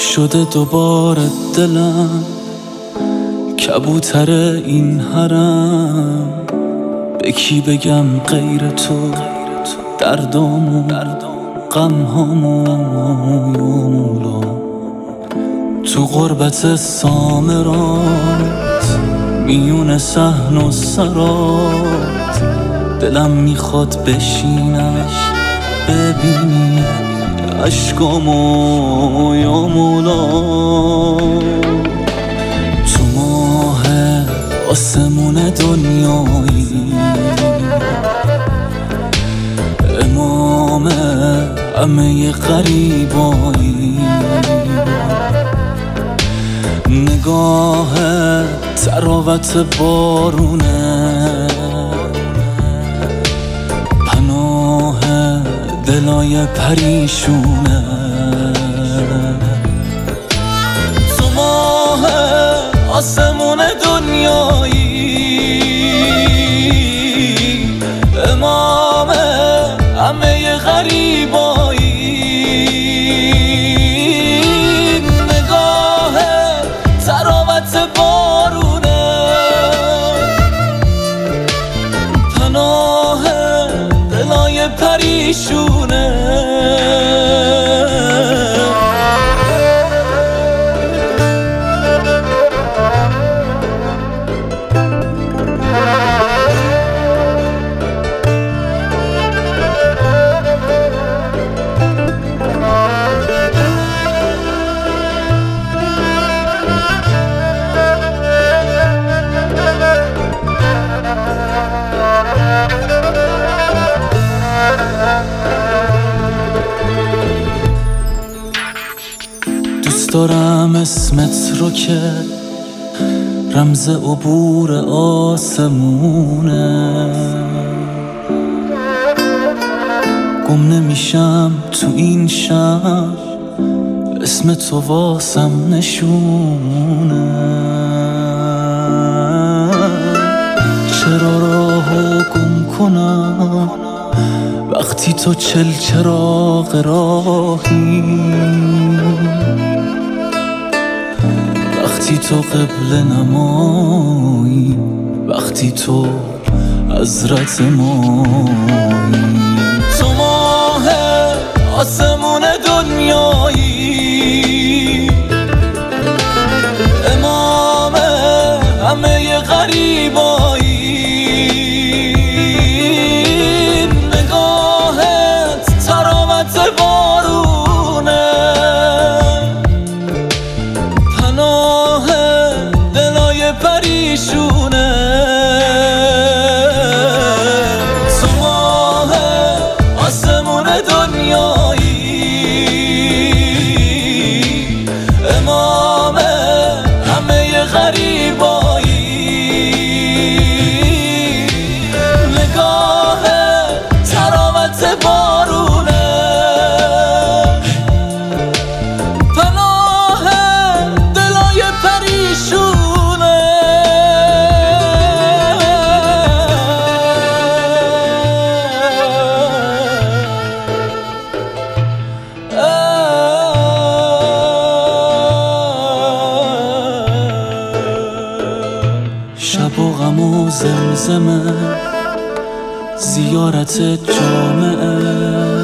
شده دوباره دلم کبوتر این حرم. به کی بگم غیر تو دردامو غمهامو یا مولا. تو غربت سامرات میون صحن و سرات دلم میخواد بشینش ببینی عشقامو یا مولا. تو ماه آسمون دنیایی امام همه غریبایی. نگاه تراوت بارونه پناه دلای پریشونه. تو ماه آسمون دنیایی امام همه غریبایی. نگاه تراوت بارونه پناه دلای پریشونه. دوست دارم اسمت رو که رمز عبور آسمونه. گم نمیشم تو این شهر اسم تو واسم نشونه. چرا راهو گم کنم وقتی تو چل چراغ راهی. وقتی تو قبله نمایی وقتی تو حضرت مایی. تو ماه آسمون دنیایی امام همه غریبایی. نگاهت تراوت بارونه پناه دلای پریشونه. تو ماه آسمون دنیایی امام همه غریبایی. نگاه تراوت بارونه پناه دلای پریشونه. شب و غم و زمزمه زیارت جامعه